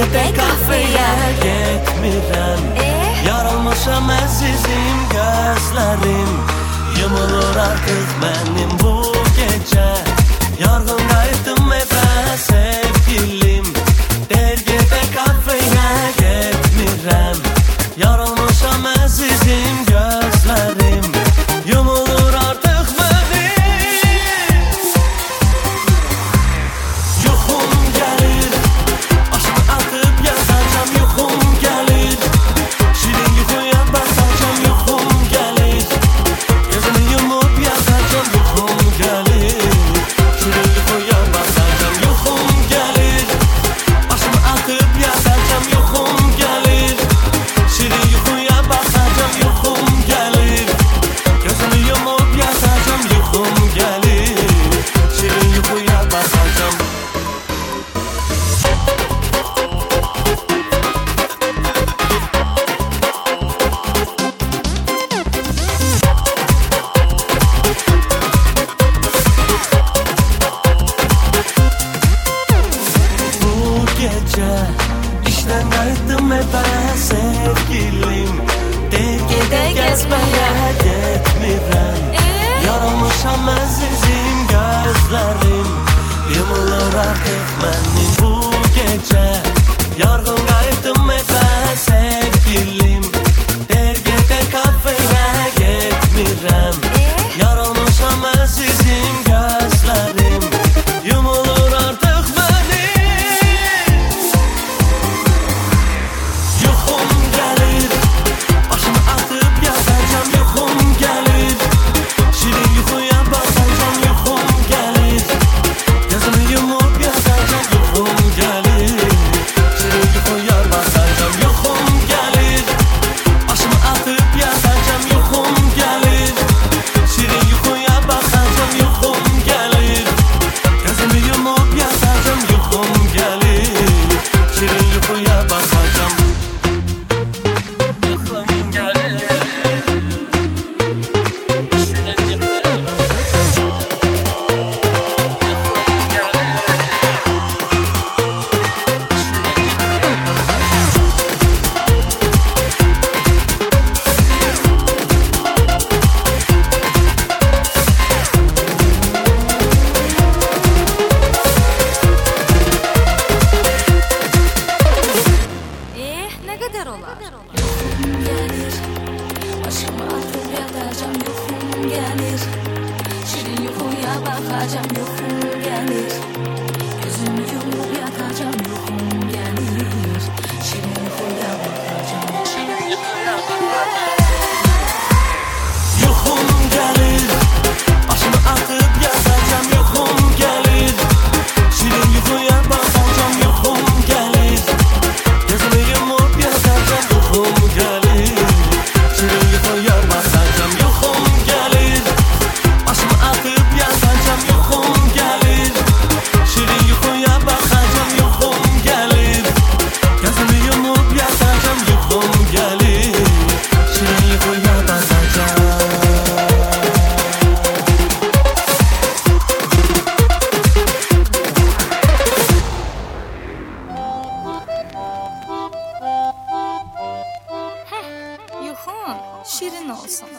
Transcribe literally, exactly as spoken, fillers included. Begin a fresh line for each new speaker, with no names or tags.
de kafeye
Getmirəm Yaralmışam əzizim gözlərim Yumulur artıq mənim bu gecə Yorğun qayıtdım evə sevgilim Der gedə kafeye getmirəm Yaralmışam əzizim gözlərim Yumulur artıq mənim Yuxum gəlir Başımı atıp yazacağım yuxum gəlir Şirin yuxuya basacağım yuxum gəlir Gözümü yumup yazacağım yuxum gəlir Şirin yuxuya basacağım yuxum gəlir Başımı atıp yazacağım yuxum gəlir Şirin yuxuya basacağım yuxum gəlir Gözümü yumup yazacağım yuxum gəlir Şirin yuxuya basacağım Gece işten qayıtdım evə sevgilim Der gedə gəzməyə getmirəm Yaralmışam əzizim gözlərim Yumulur artıq mənim bu gecə Yorğun qayıtdım evə sevgilim Der gedə kafeye getmirəm Yaralmışam əzizim gözlərim Yumulur artıq mənim Yuxum gəlir Başımı atıp yazacağım yuxum gəlir Şirin yuxuya basacağım yuxum gəlir Gözümü yumup yazacağım yuxum gəlir Şirin yuxuya basacağım yuxum gəlir Başımı atıp yazacağım yuxum gəlir Şirin yuxuya basacağım yuxum gəlir Gözümü yumup yazacağım yuxum gəlir Şirin yuxuya basacağım
Eh, ne kadar olar?
Gelir Başımı atıp yatacağım yuxum gelir Şirin yuxuya bakacağım yuxum gelir Gözümü yumup yatacağım yuxum gelir Şirin yuxuya bakacağım Şirin yuxuya bakacağım
Yuxum gəlir Başımı atıp yazacağım yuxum gəlir Şirin yuxuya basacağım yuxum gəlir Gözümü yumup yazacağım yuxum gəlir Şirin yuxuya basacağım yuxum gəlir Başımı atıp yazacağım yuxum gəlir Şirin yuxuya bakacağım yuxum gəlir Gözümü yumup yazacağım yuxum gəlir Şirin yuxuya basacağım
Yuxun şirin olsun.